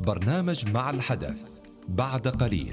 برنامج مع الحدث بعد قليل.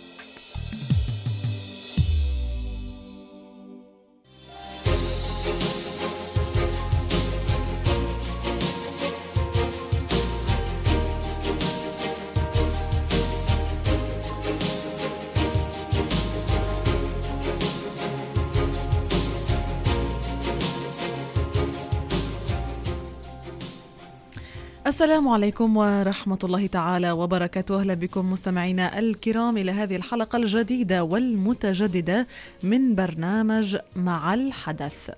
السلام عليكم ورحمة الله تعالى وبركاته. أهلا بكم مستمعينا الكرام إلى هذه الحلقة الجديدة والمتجددة من برنامج مع الحدث.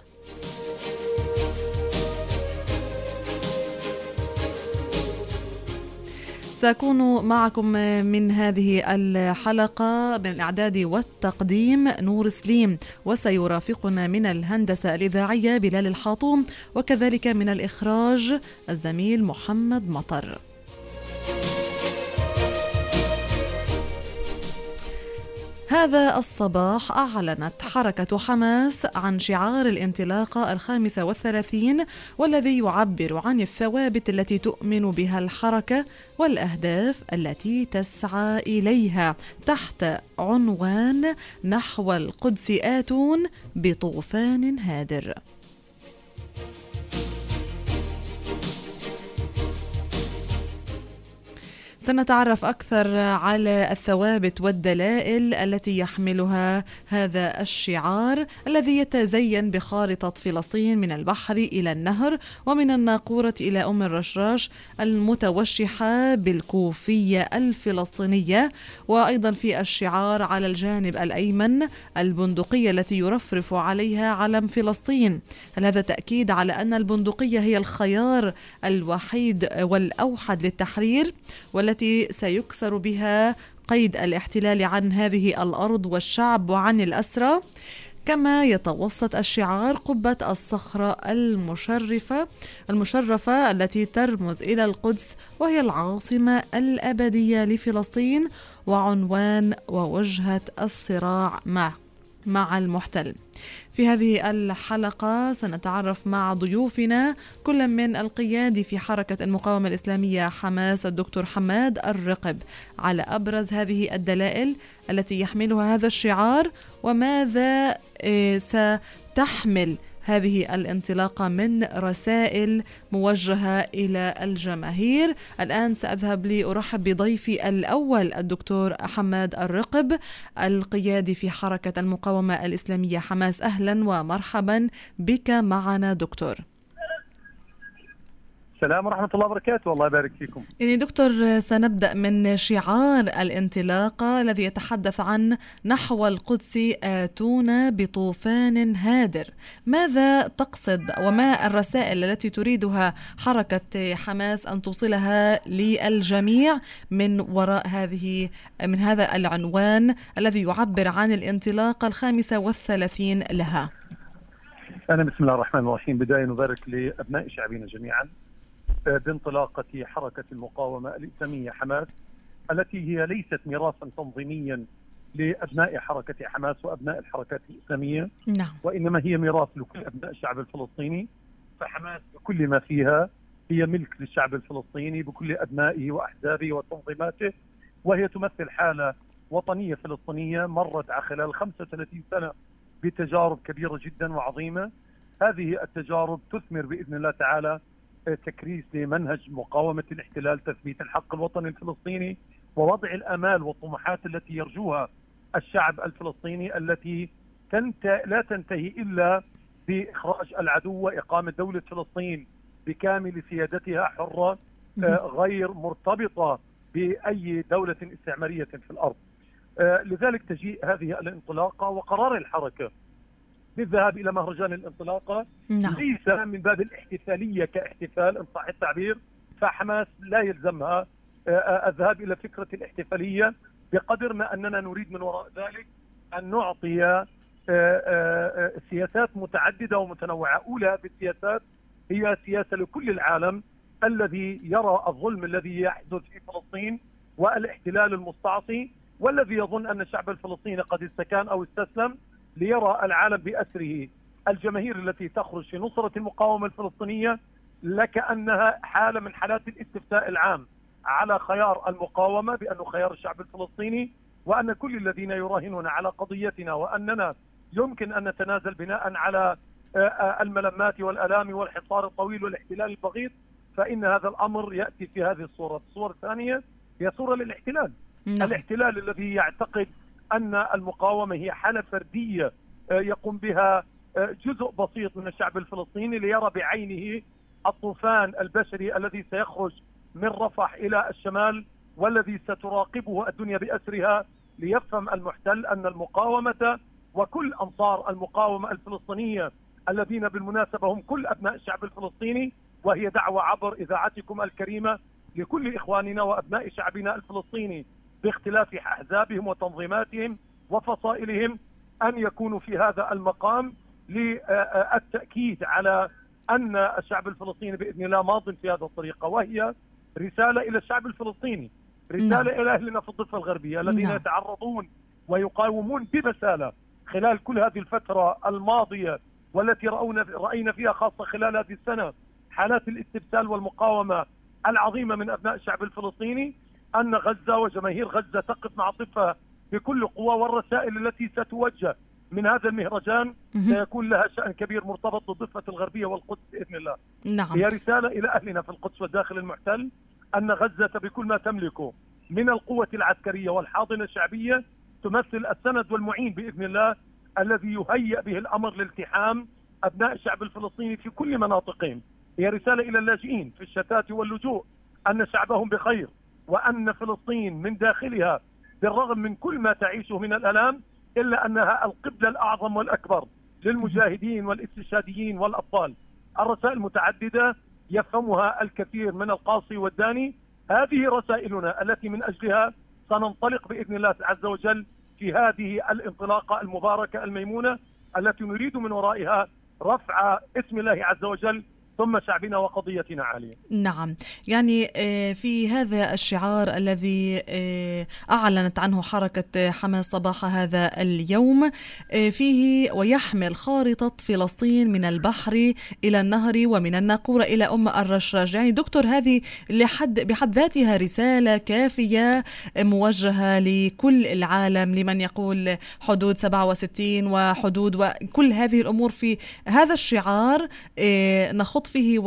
سأكون معكم من هذه الحلقة من الإعداد والتقديم نور سليم، وسيرافقنا من الهندسة الإذاعية بلال الحاطوم، وكذلك من الإخراج الزميل محمد مطر. هذا الصباح أعلنت حركة حماس عن شعار الانطلاقة 35، والذي يعبر عن الثوابت التي تؤمن بها الحركة والأهداف التي تسعى إليها، تحت عنوان نحو القدس آتون بطوفان هادر. سنتعرف أكثر على الثوابت والدلائل التي يحملها هذا الشعار الذي يتزين بخارطة فلسطين من البحر إلى النهر ومن الناقورة إلى أم الرشراش، المتوشحة بالكوفية الفلسطينية. وأيضا في الشعار على الجانب الأيمن البندقية التي يرفرف عليها علم فلسطين. هل هذا تأكيد على أن البندقية هي الخيار الوحيد والأوحد للتحرير، والتي سيكسر بها قيد الاحتلال عن هذه الأرض والشعب وعن الأسرى؟ كما يتوسط الشعار قبة الصخرة المشرفة التي ترمز إلى القدس، وهي العاصمة الأبدية لفلسطين وعنوان ووجهة الصراع مع المحتل. في هذه الحلقة سنتعرف مع ضيوفنا كل من القيادي في حركة المقاومة الإسلامية حماس الدكتور حماد الرقب على أبرز هذه الدلائل التي يحملها هذا الشعار، وماذا ستحمل هذه الانطلاقة من رسائل موجهة إلى الجماهير. الآن سأذهب لأرحب بضيفي الأول الدكتور حماد الرقب القيادي في حركة المقاومة الإسلامية حماس. أهلا ومرحبا بك معنا دكتور. السلام ورحمة الله وبركاته. الله يبارك فيكم. يعني دكتور، سنبدأ من شعار الانطلاقة الذي يتحدث عن نحو القدس آتون بطوفان هادر. ماذا تقصد وما الرسائل التي تريدها حركة حماس أن توصلها للجميع من وراء من هذا العنوان الذي يعبر عن الانطلاقة 35 لها؟ أنا بسم الله الرحمن الرحيم. بداية نبارك لأبناء شعبنا جميعا بانطلاقة حركة المقاومة الإسلامية حماس، التي هي ليست ميراثا تنظيميا لأبناء حركة حماس وأبناء الحركات الإسلامية، نعم. وإنما هي ميراث لكل أبناء الشعب الفلسطيني. فحماس بكل ما فيها هي ملك للشعب الفلسطيني بكل أبنائه وأحزابه وتنظيماته، وهي تمثل حالة وطنية فلسطينية مرت على خلال 35 سنة بتجارب كبيرة جدا وعظيمة. هذه التجارب تثمر بإذن الله تعالى تكريس لمنهج مقاومة الاحتلال، تثبيت الحق الوطني الفلسطيني، ووضع الآمال والطموحات التي يرجوها الشعب الفلسطيني، التي لا تنتهي إلا بإخراج العدو وإقامة دولة فلسطين بكامل سيادتها حرة غير مرتبطة بأي دولة استعمارية في الأرض. لذلك تجيء هذه الانطلاقة وقرار الحركة بالذهاب إلى مهرجان الانطلاقة. نعم. ليس من باب الاحتفالية كاحتفال إن صح التعبير، فحماس لا يلزمها الذهاب إلى فكرة الاحتفالية، بقدر ما أننا نريد من وراء ذلك أن نعطي سياسات متعددة ومتنوعة. أولى بالسياسات هي سياسة لكل العالم الذي يرى الظلم الذي يحدث في فلسطين والاحتلال المستعصي، والذي يظن أن الشعب الفلسطيني قد استكان أو استسلم، ليرى العالم بأسره الجماهير التي تخرج في نصرة المقاومة الفلسطينية لكأنها حالة من حالات الاستفتاء العام على خيار المقاومة بأنه خيار الشعب الفلسطيني، وأن كل الذين يراهنون على قضيتنا وأننا يمكن أن نتنازل بناء على الملمات والألام والحصار الطويل والاحتلال البغيض، فإن هذا الأمر يأتي في هذه الصورة. الصورة الثانية هي صورة للاحتلال. الاحتلال الذي يعتقد أن المقاومة هي حالة فردية يقوم بها جزء بسيط من الشعب الفلسطيني ليرى بعينه الطوفان البشري الذي سيخرج من رفح إلى الشمال والذي ستراقبه الدنيا بأسرها، ليفهم المحتل أن المقاومة وكل أنصار المقاومة الفلسطينية الذين بالمناسبة هم كل أبناء الشعب الفلسطيني، وهي دعوة عبر إذاعتكم الكريمة لكل إخواننا وأبناء شعبنا الفلسطيني باختلاف أحزابهم وتنظيماتهم وفصائلهم أن يكونوا في هذا المقام للتأكيد على أن الشعب الفلسطيني بإذن الله ماض في هذا الطريقة. وهي رسالة إلى الشعب الفلسطيني، رسالة إلى أهلنا في الضفة الغربية الذين يتعرضون ويقاومون ببسالة خلال كل هذه الفترة الماضية والتي رأينا فيها خاصة خلال هذه السنة حالات الاستبسال والمقاومة العظيمة من أبناء الشعب الفلسطيني، أن غزة وجماهير غزة تقف مع الضفة بكل قوة، والرسائل التي ستوجه من هذا المهرجان سيكون لها شأن كبير مرتبط بالضفة الغربية والقدس بإذن الله. هي رسالة إلى أهلنا في القدس والداخل المحتل أن غزة بكل ما تملكه من القوة العسكرية والحاضنة الشعبية تمثل السند والمعين بإذن الله الذي يهيئ به الأمر لالتحام أبناء الشعب الفلسطيني في كل مناطقهم. هي رسالة إلى اللاجئين في الشتات واللجوء أن شعبهم بخير، وأن فلسطين من داخلها بالرغم من كل ما تعيشه من الألام إلا أنها القبلة الأعظم والأكبر للمجاهدين والاستشهاديين والأبطال. الرسائل متعددة يفهمها الكثير من القاصي والداني. هذه رسائلنا التي من أجلها سننطلق بإذن الله عز وجل في هذه الانطلاقة المباركة الميمونة التي نريد من ورائها رفع اسم الله عز وجل ثم شعبنا وقضيتنا عالية. نعم، يعني في هذا الشعار الذي أعلنت عنه حركة حماس صباح هذا اليوم فيه ويحمل خارطة فلسطين من البحر إلى النهر ومن الناقورة إلى الرشراج. يعني دكتور هذه بحد ذاتها رسالة كافية موجهة لكل العالم، لمن يقول حدود 67 وحدود وكل هذه الأمور. في هذا الشعار نخط فيه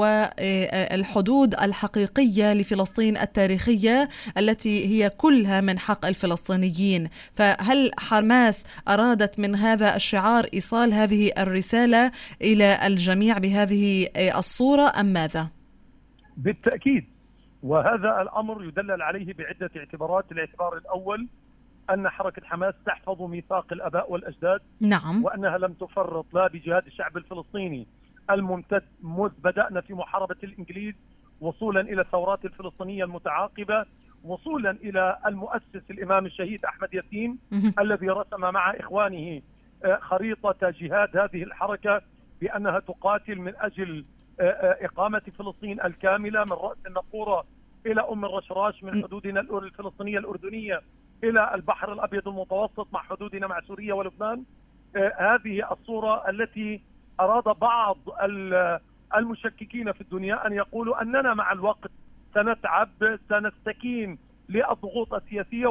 والحدود الحقيقية لفلسطين التاريخية التي هي كلها من حق الفلسطينيين. فهل حماس أرادت من هذا الشعار إيصال هذه الرسالة إلى الجميع بهذه الصورة أم ماذا؟ بالتأكيد، وهذا الأمر يدلل عليه بعدة اعتبارات. الاعتبار الأول أن حركة حماس تحفظ ميثاق الآباء والأجداد، نعم، وأنها لم تفرط لا بجهاد الشعب الفلسطيني الممتد منذ بدأنا في محاربة الإنجليز وصولا إلى الثورات الفلسطينية المتعاقبة، وصولا إلى المؤسس الإمام الشهيد أحمد ياسين الذي رسم مع إخوانه خريطة جهاد هذه الحركة بأنها تقاتل من أجل إقامة فلسطين الكاملة من رأس الناقورة إلى الرشراش، من حدودنا الفلسطينية الأردنية إلى البحر الأبيض المتوسط مع حدودنا مع سوريا ولبنان. هذه الصورة التي أراد بعض المشككين في الدنيا أن يقولوا أننا مع الوقت سنتعب سنستكين للضغوط السياسية،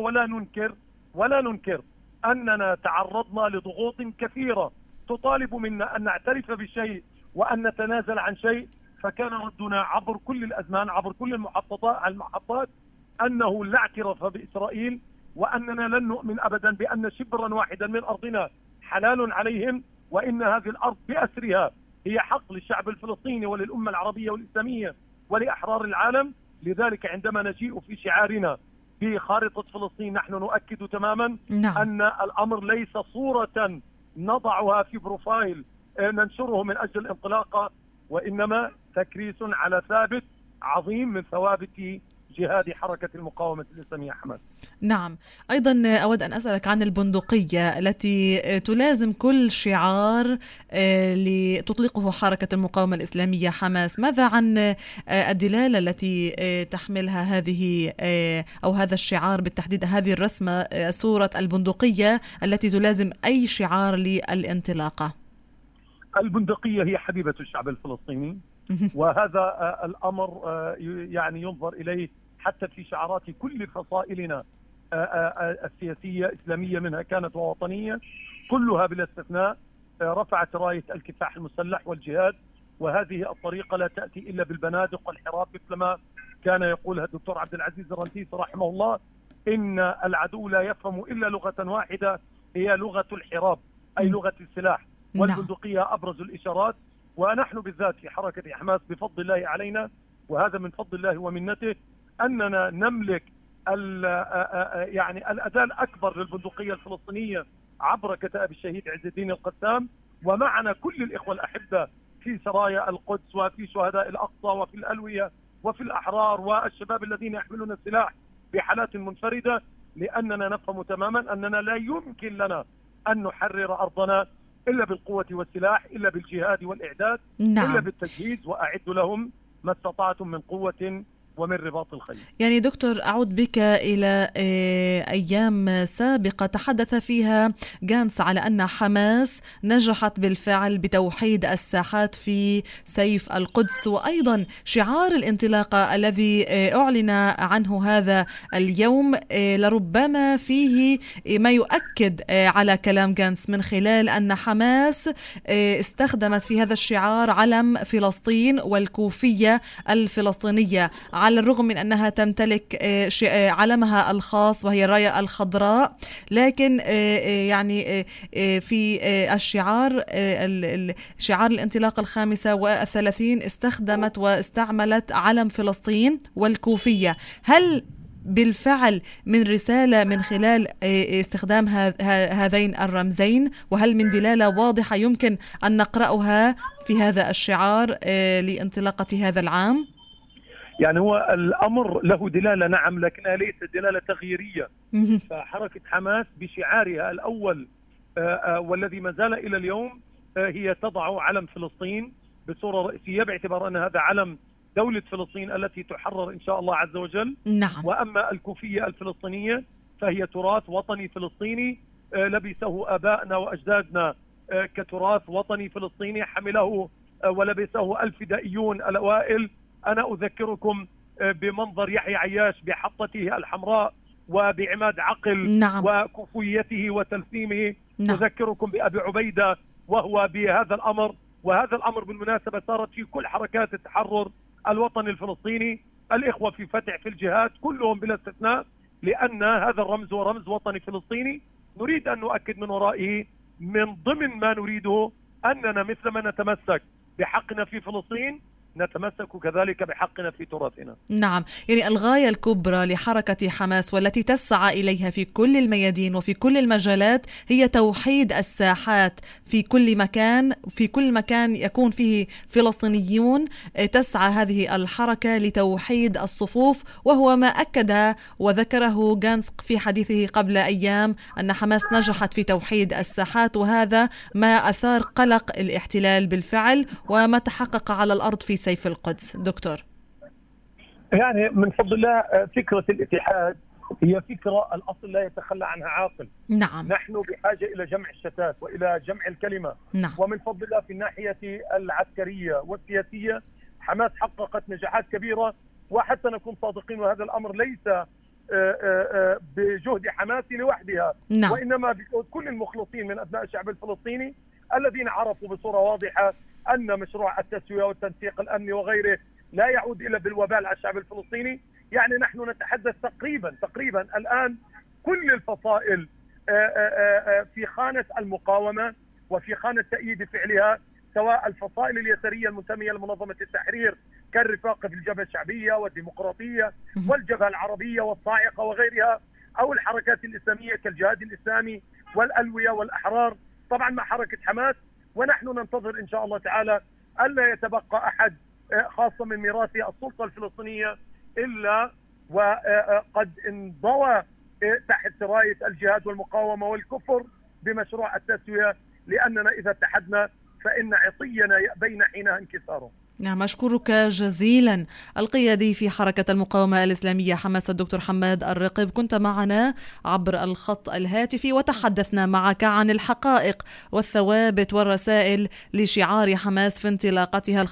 ولا ننكر أننا تعرضنا لضغوط كثيرة تطالب منا أن نعترف بشيء وأن نتنازل عن شيء. فكان ردنا عبر كل الأزمان عبر كل المحطات أنه لا اعتراف بإسرائيل، وأننا لن نؤمن أبدا بأن شبرا واحدا من أرضنا حلال عليهم، وإن هذه الأرض بأسرها هي حق للشعب الفلسطيني وللأمة العربية والإسلامية ولأحرار العالم. لذلك عندما نجيء في شعارنا بخارطة فلسطين نحن نؤكد تماما أن الأمر ليس صورة نضعها في بروفايل ننشره من أجل الانطلاقة، وإنما تكريس على ثابت عظيم من ثوابت جهاد حركة المقاومة الإسلامية حماس. نعم، أيضا أود أن أسألك عن البندقية التي تلازم كل شعار لتطلقه حركة المقاومة الإسلامية حماس. ماذا عن الدلالة التي تحملها هذه أو هذا الشعار بالتحديد، هذه الرسمة صورة البندقية التي تلازم أي شعار للانطلاقة؟ البندقية هي حبيبة الشعب الفلسطيني، وهذا الأمر يعني ينظر إليه حتى في شعارات كل فصائلنا السياسية إسلامية منها كانت ووطنية، كلها بلا استثناء رفعت راية الكفاح المسلح والجهاد. وهذه الطريقة لا تأتي إلا بالبنادق والحراب، مثلما كان يقولها الدكتور عبد العزيز الرنتيس رحمه الله: إن العدو لا يفهم إلا لغة واحدة، هي لغة الحراب، أي لغة السلاح، والبندقية أبرز الإشارات. ونحن بالذات في حركة حماس بفضل الله علينا، وهذا من فضل الله ومنته، أننا نملك يعني الأداة الأكبر للبندقية الفلسطينية عبر كتائب الشهيد عز الدين القسام، ومعنا كل الإخوة الأحبة في سرايا القدس وفي شهداء الأقصى وفي الألوية وفي الأحرار والشباب الذين يحملون السلاح بحالات منفردة، لأننا نفهم تماما أننا لا يمكن لنا أن نحرر أرضنا إلا بالقوة والسلاح، إلا بالجهاد والإعداد، إلا بالتجهيز، وأعدوا لهم ما استطعتم من قوة ومن رباط الخيل. يعني دكتور، أعود بك إلى أيام سابقة تحدث فيها جانس على أن حماس نجحت بالفعل بتوحيد الساحات في سيف القدس، وأيضا شعار الانطلاقة الذي أعلن عنه هذا اليوم لربما فيه ما يؤكد على كلام جانس، من خلال أن حماس استخدمت في هذا الشعار علم فلسطين والكوفية الفلسطينية، على الرغم من أنها تمتلك علمها الخاص وهي الراية الخضراء، لكن يعني في الشعار شعار الانطلاقة 35 استخدمت واستعملت علم فلسطين والكوفية. هل بالفعل من رسالة من خلال استخدام هذين الرمزين، وهل من دلالة واضحة يمكن أن نقرأها في هذا الشعار لانطلاقة هذا العام؟ يعني هو الأمر له دلالة، نعم، لكنها ليست دلالة تغييرية. فحركة حماس بشعارها الأول والذي ما زال إلى اليوم هي تضع علم فلسطين بصورة رئيسية، باعتبار أن هذا علم دولة فلسطين التي تحرر إن شاء الله عز وجل. نعم. وأما الكوفية الفلسطينية فهي تراث وطني فلسطيني لبسه آبائنا وأجدادنا كتراث وطني فلسطيني، حمله ولبسه الفدائيون الأوائل. أنا أذكركم بمنظر يحيى عياش بحطته الحمراء وبعماد عقل. نعم. وكفويته وتلثيمه. نعم. أذكركم بأبي عبيدة وهو بهذا الأمر. وهذا الأمر بالمناسبة صارت في كل حركات التحرر الوطني الفلسطيني، الإخوة في فتح في الجهاد كلهم بلا استثناء، لأن هذا الرمز هو رمز وطني فلسطيني نريد أن نؤكد من ورائه من ضمن ما نريده أننا مثلما نتمسك بحقنا في فلسطين نتمسك كذلك بحقنا في تراثنا. نعم، يعني الغاية الكبرى لحركة حماس والتي تسعى إليها في كل الميادين وفي كل المجالات هي توحيد الساحات في كل مكان، في كل مكان يكون فيه فلسطينيون تسعى هذه الحركة لتوحيد الصفوف، وهو ما أكد وذكره جانس في حديثه قبل أيام أن حماس نجحت في توحيد الساحات، وهذا ما أثار قلق الاحتلال بالفعل وما تحقق على الأرض في سيف القدس. دكتور، يعني من فضل الله فكرة الاتحاد هي فكرة الأصل لا يتخلى عنها عاقل. نعم. نحن بحاجة إلى جمع الشتات وإلى جمع الكلمة. نعم. ومن فضل الله في الناحية العسكرية والسياسية حماس حققت نجاحات كبيرة، وحتى نكون صادقين وهذا الأمر ليس بجهد حماس لوحدها. نعم. وإنما بجهد كل المخلصين من أبناء الشعب الفلسطيني الذين عرفوا بصورة واضحة أن مشروع التسوية والتنسيق الأمني وغيره لا يعود إلا بالوبال على الشعب الفلسطيني. يعني نحن نتحدث تقريبا الآن كل الفصائل في خانة المقاومة وفي خانة تأييد فعلها، سواء الفصائل اليسارية المنتمية لمنظمة التحرير كالرفاق في الجبهة الشعبية والديمقراطية والجبهة العربية والصاعقة وغيرها، أو الحركات الإسلامية كالجهاد الإسلامي والألوية والأحرار، طبعا مع حركة حماس. ونحن ننتظر إن شاء الله تعالى ألا يتبقى أحد خاصة من ميراث السلطة الفلسطينية إلا وقد انضوى تحت راية الجهاد والمقاومة والكفر بمشروع التسوية، لأننا إذا اتحدنا فإن عطينا يأبين حينها انكساره. نعم، أشكرك جزيلا. القيادي في حركة المقاومة الإسلامية حماس الدكتور حماد الرقب، كنت معنا عبر الخط الهاتفي وتحدثنا معك عن الحقائق والثوابت والرسائل لشعار حماس في انطلاقتها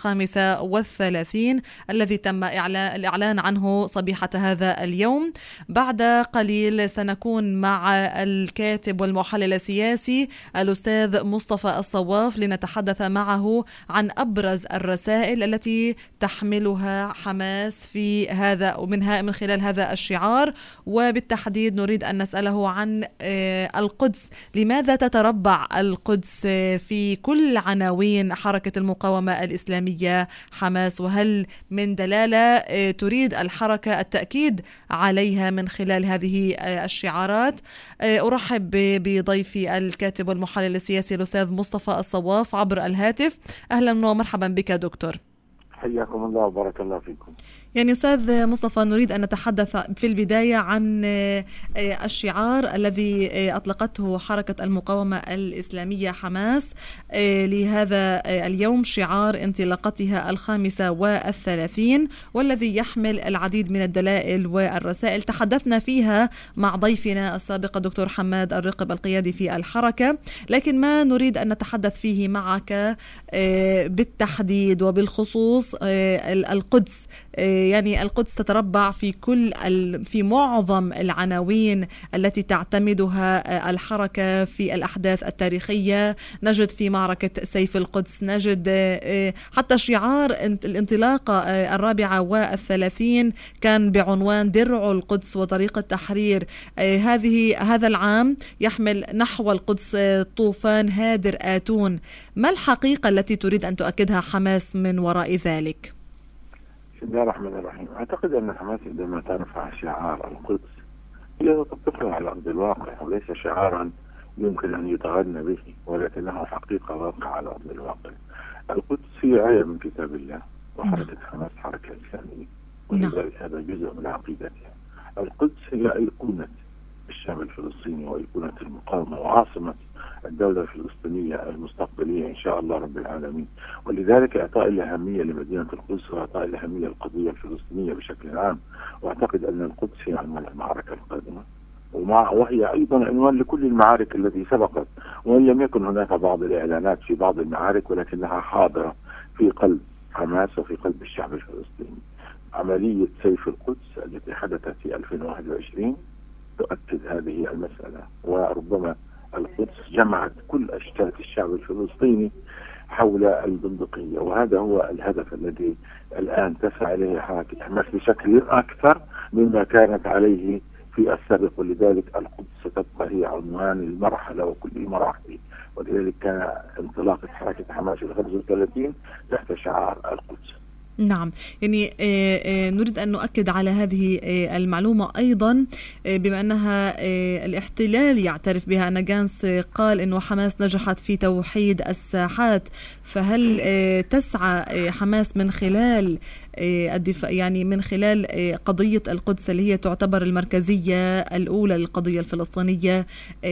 35 الذي تم الإعلان عنه صبيحة هذا اليوم. بعد قليل سنكون مع الكاتب والمحلل السياسي الأستاذ مصطفى الصواف لنتحدث معه عن أبرز الرسائل التي تحملها حماس في هذا من خلال هذا الشعار، وبالتحديد نريد أن نسأله عن القدس. لماذا تتربع القدس في كل عناوين حركة المقاومة الإسلامية حماس، وهل من دلالة تريد الحركة التأكيد عليها من خلال هذه الشعارات؟ أرحب بضيفي الكاتب والمحلل السياسي الأستاذ مصطفى الصواف عبر الهاتف. أهلا ومرحبا بك دكتور. حياكم الله وبارك الله فيكم. يعني أستاذ مصطفى، نريد أن نتحدث في البداية عن الشعار الذي أطلقته حركة المقاومة الإسلامية حماس لهذا اليوم، شعار انطلاقتها 35، والذي يحمل العديد من الدلائل والرسائل تحدثنا فيها مع ضيفنا السابق دكتور حماد الرقب القيادي في الحركة، لكن ما نريد أن نتحدث فيه معك بالتحديد وبالخصوص القدس. يعني القدس تتربع في معظم العناوين التي تعتمدها الحركة في الأحداث التاريخية. نجد في معركة سيف القدس، نجد حتى شعار الانطلاقة 34 كان بعنوان درع القدس وطريق التحرير. هذا العام يحمل نحو القدس طوفان هادر آتون. ما الحقيقة التي تريد أن تؤكدها حماس من وراء ذلك؟ بسم الله الرحمن الرحيم. أعتقد أن حماس عندما ترفع شعار القدس هي تطبقه على أرض الواقع، وليس شعارا يمكن أن يتغنى به، ولكنه حقيقة واقع على أرض الواقع. القدس هي آية من كتاب الله، وحركة حماس حركة إسلامية، ولذلك هذا جزء من عقيدتها. القدس هي أيقونة الشعب الفلسطيني وأيقونة المقاومة وعاصمة الدولة الفلسطينية المستقبلية إن شاء الله رب العالمين. ولذلك إعطاء الأهمية لمدينة القدس وإعطاء الأهمية للقضية الفلسطينية بشكل عام. وأعتقد أن القدس هي عنوان المعركة القادمة، وهي أيضا عنوان لكل المعارك التي سبقت، وإن لم يكن هناك بعض الإعلانات في بعض المعارك، ولكنها حاضرة في قلب حماس وفي قلب الشعب الفلسطيني. عملية سيف القدس التي حدثت في 2021 تؤكد هذه المسألة، وربما القدس جمعت كل أشتات الشعب الفلسطيني حول البندقية، وهذا هو الهدف الذي الآن تسعى إليه حركة حماس بشكل أكثر مما كانت عليه في السابق. ولذلك القدس ستبقى هي عنوان المرحلة وكل المراحل، ولذلك كان انطلاقة حركة حماس في 35 تحت شعار القدس. نعم، يعني نريد أن نؤكد على هذه المعلومة أيضا، بما أنها الاحتلال يعترف بها. أن جانس قال أنه حماس نجحت في توحيد الساحات، فهل تسعى حماس من خلال الدفاع، يعني من خلال قضية القدس اللي هي تعتبر المركزية الأولى للقضية الفلسطينية،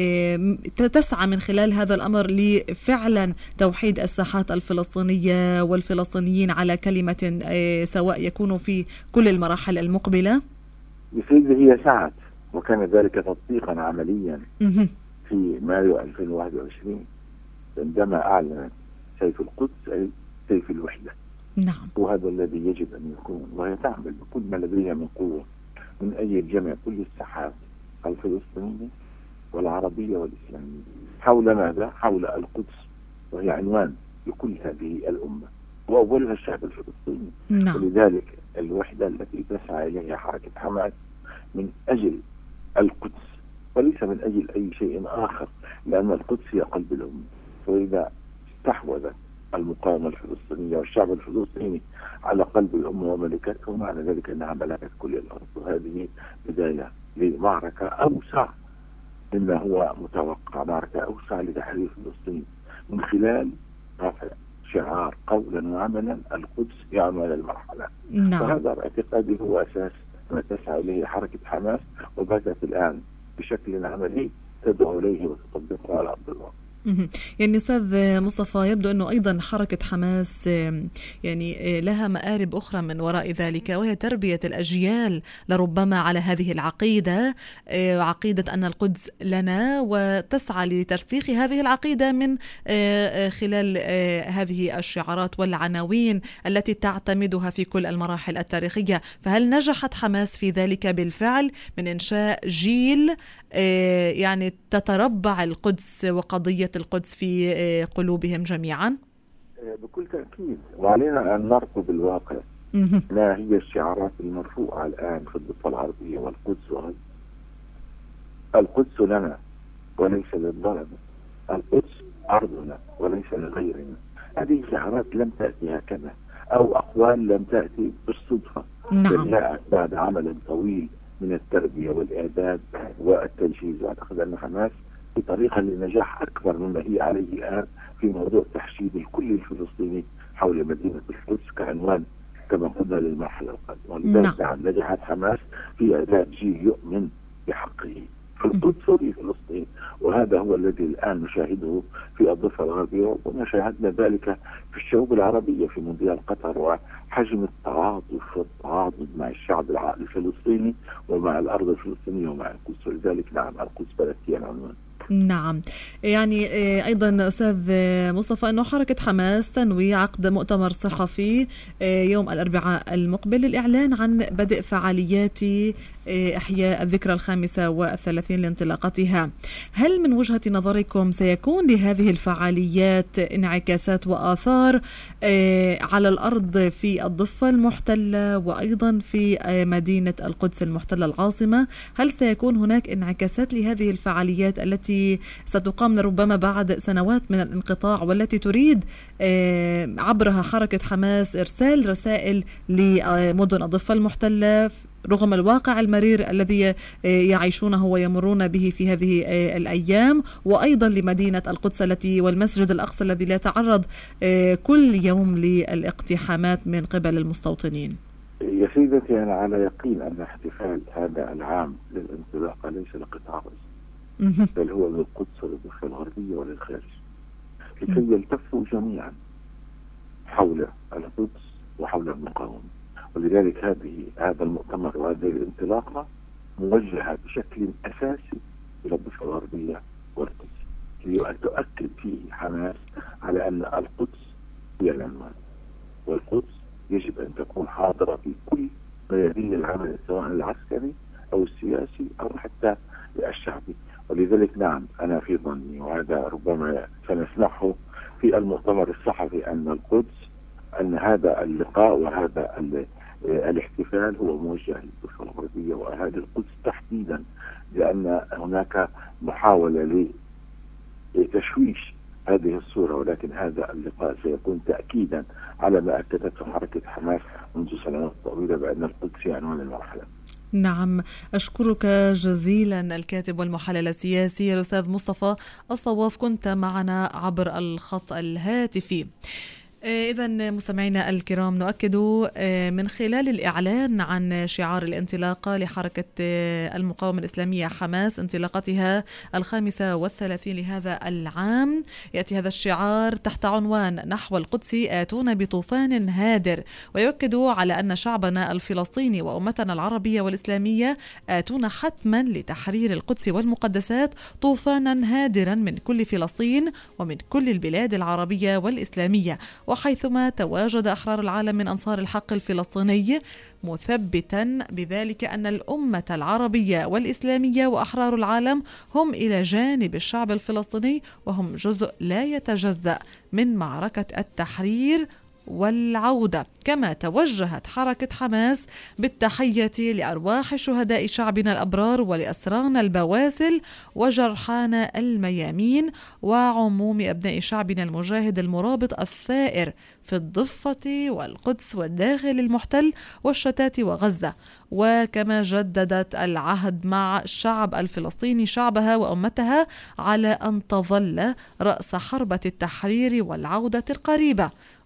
تسعى من خلال هذا الأمر لفعلا توحيد الساحات الفلسطينية والفلسطينيين على كلمة سواء يكونوا في كل المراحل المقبلة؟ بسيدي هي سعت، وكان ذلك تطبيقا عمليا في مايو 2021 عندما أعلنت سيف القدس أي سيف الوحدة. نعم. وهذا الذي يجب أن يكون، وهي تعمل بكل ما لديها من قوة من أجل جمع كل الساحات الفلسطينية والعربية والإسلامية حول ماذا؟ حول القدس، وهي عنوان لكل هذه الأمة وأولها الشعب الفلسطيني. نعم. ولذلك الوحدة التي تسعى إليها حركة حماس من أجل القدس وليس من أجل أي شيء آخر، لأن القدس هي قلب الأمة. وإذا استحوذت المقاومة الفلسطينية والشعب الفلسطيني على قلب الأمة وملكته، معنى ذلك أنها ملكت كل الأرض. وهذه بداية لمعركة أوسع مما هو متوقع، معركة أوسع لتحرير فلسطين من خلال رفع شعار قولا وعملا القدس هي عنوان المرحلة. نعم. وهذا باعتقادي هو أساس ما تسعى إليه حركة حماس، وبدأت الآن بشكل عملي تدعو إليه وتطبقه على أرض الواقع. يعني أستاذ مصطفى، يبدو أنه أيضا حركة حماس يعني لها مآرب أخرى من وراء ذلك، وهي تربية الأجيال لربما على هذه العقيدة، عقيدة أن القدس لنا، وتسعى لترسيخ هذه العقيدة من خلال هذه الشعارات والعناوين التي تعتمدها في كل المراحل التاريخية. فهل نجحت حماس في ذلك بالفعل من إنشاء جيل يعني تتربع القدس وقضية القدس في قلوبهم جميعا؟ بكل تأكيد، وعلينا أن نرصد الواقع. ما هي الشعارات المرفوعة الآن في الضفة الغربية والقدس وغزة؟ القدس لنا وليس للظلمة، القدس أرضنا وليس لغيرنا. هذه شعارات لم تأتي هكذا، أو أقوال لم تأتي بالصدفة، بل جاءت بعد عمل طويل من التربية والإعداد والتجهيز. وأعتقد أن حماس في طريقة للنجاح أكبر مما هي عليه الآن في موضوع تحشيد الكل الفلسطيني حول مدينة القدس كعنوان كما قلنا للمرحلة القادمة. ولذلك نجحت حماس في إعداد جيل يؤمن بحقه في القدس وفي فلسطين، وهذا هو الذي الآن نشاهده في الضفة الغربية، ونشاهدنا ذلك في الشعوب العربية في مونديال قطر، وحجم التعاطف والتعاضد مع الشعب الفلسطيني ومع الأرض الفلسطينية ومع القدس. ولذلك نعم، القدس بلدتي العنوان. نعم، يعني أيضا أستاذ مصطفى أنه حركة حماس تنوي عقد مؤتمر صحفي يوم الأربعاء المقبل للإعلان عن بدء فعاليات إحياء الذكرى 35 لانطلاقتها. هل من وجهة نظركم سيكون لهذه الفعاليات انعكاسات وآثار على الأرض في الضفة المحتلة وأيضا في مدينة القدس المحتلة العاصمة؟ هل سيكون هناك انعكاسات لهذه الفعاليات التي ستقام ربما بعد سنوات من الانقطاع، والتي تريد عبرها حركة حماس إرسال رسائل لمدن الضفة المحتلة رغم الواقع المرير الذي يعيشونه ويمرون به في هذه الأيام، وأيضا لمدينة القدس التي والمسجد الأقصى الذي لا يتعرض كل يوم للاقتحامات من قبل المستوطنين؟ يا سيدتي، أنا على يقين أن احتفال هذا العام للانطلاقة ليس لقطاع غزة، بل هو للقدس وللضفة الغربية وللخارج، لكي يلتفوا جميعا حول القدس وحول المقاومة. ولذلك هذا المؤتمر وهذه الانطلاقة موجهة بشكل أساسي إلى الضفة الغربية والقدس، لتؤكد فيه حماس على أن القدس هي العنوان، والقدس يجب أن تكون حاضرة في كل ميادين العمل سواء العسكري أو السياسي أو حتى الشعبي. ولذلك نعم، أنا في ظني، وهذا ربما سنسمعه في المؤتمر الصحفي، أن القدس، أن هذا اللقاء وهذا الاحتفال هو موجه للضفة الغربية وأهالي القدس تحديدا، لأن هناك محاولة لتشويش هذه الصورة. ولكن هذا اللقاء سيكون تأكيدا على ما أكدته حركة حماس منذ سنوات طويلة بأن القدس هي عنوان المرحلة. نعم، أشكرك جزيلا الكاتب والمحلل السياسي الأستاذ مصطفى الصواف، كنت معنا عبر الخط الهاتفي. إذا مستمعينا الكرام، نؤكد من خلال الإعلان عن شعار الانطلاقة لحركة المقاومة الإسلامية حماس، انطلاقتها 35 لهذا العام، يأتي هذا الشعار تحت عنوان نحو القدس آتون بطوفان هادر، ويؤكد على أن شعبنا الفلسطيني وأمتنا العربية والإسلامية آتون حتما لتحرير القدس والمقدسات طوفانا هادرا من كل فلسطين ومن كل البلاد العربية والإسلامية، وحيثما تواجد أحرار العالم من أنصار الحق الفلسطيني، مثبتا بذلك أن الأمة العربية والإسلامية وأحرار العالم هم إلى جانب الشعب الفلسطيني، وهم جزء لا يتجزأ من معركة التحرير والعودة. كما توجهت حركة حماس بالتحية لأرواح شهداء شعبنا الأبرار ولأسرانا البواسل وجرحانا الميامين وعموم أبناء شعبنا المجاهد المرابط الثائر في الضفة والقدس والداخل المحتل والشتات وغزة. وكما جددت العهد مع الشعب الفلسطيني شعبها وأمتها على أن تظل رأس حربة التحرير والعودة القريبة،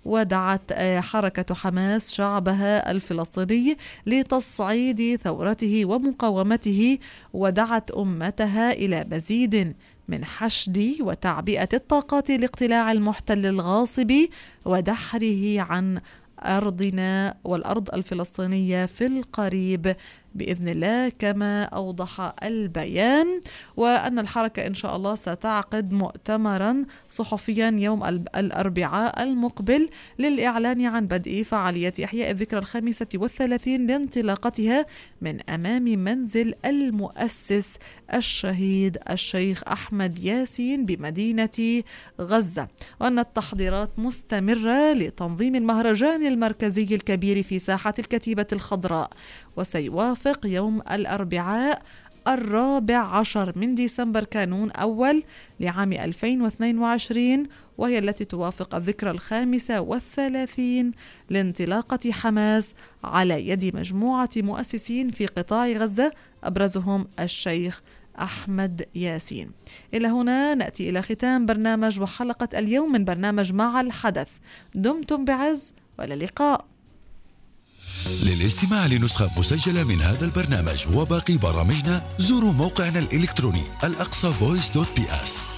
ودعت حركة حماس شعبها الفلسطيني لتصعيد ثورته ومقاومته، ودعت أمتها إلى مزيد من حشد وتعبئة الطاقات لاقتلاع المحتل الغاصب ودحره عن أرضنا والأرض الفلسطينية في القريب بإذن الله، كما أوضح البيان. وأن الحركة إن شاء الله ستعقد مؤتمرا صحفيا يوم الأربعاء المقبل للإعلان عن بدء فعالية إحياء الذكرى 35 لانطلاقتها من أمام منزل المؤسس الشهيد الشيخ أحمد ياسين بمدينة غزة. وأن التحضيرات مستمرة لتنظيم المهرجان المركزي الكبير في ساحة الكتيبة الخضراء، وسيوافق يوم الأربعاء 14 من ديسمبر كانون أول لعام 2022، وهي التي توافق الذكرى 35 لانطلاقة حماس على يد مجموعة مؤسسين في قطاع غزة أبرزهم الشيخ أحمد ياسين. إلى هنا نأتي إلى ختام برنامج وحلقة اليوم من برنامج مع الحدث. دمتم بعز وإلى اللقاء. للاستماع لنسخة مسجلة من هذا البرنامج وباقي برامجنا زوروا موقعنا الإلكتروني الأقصى voice.ps.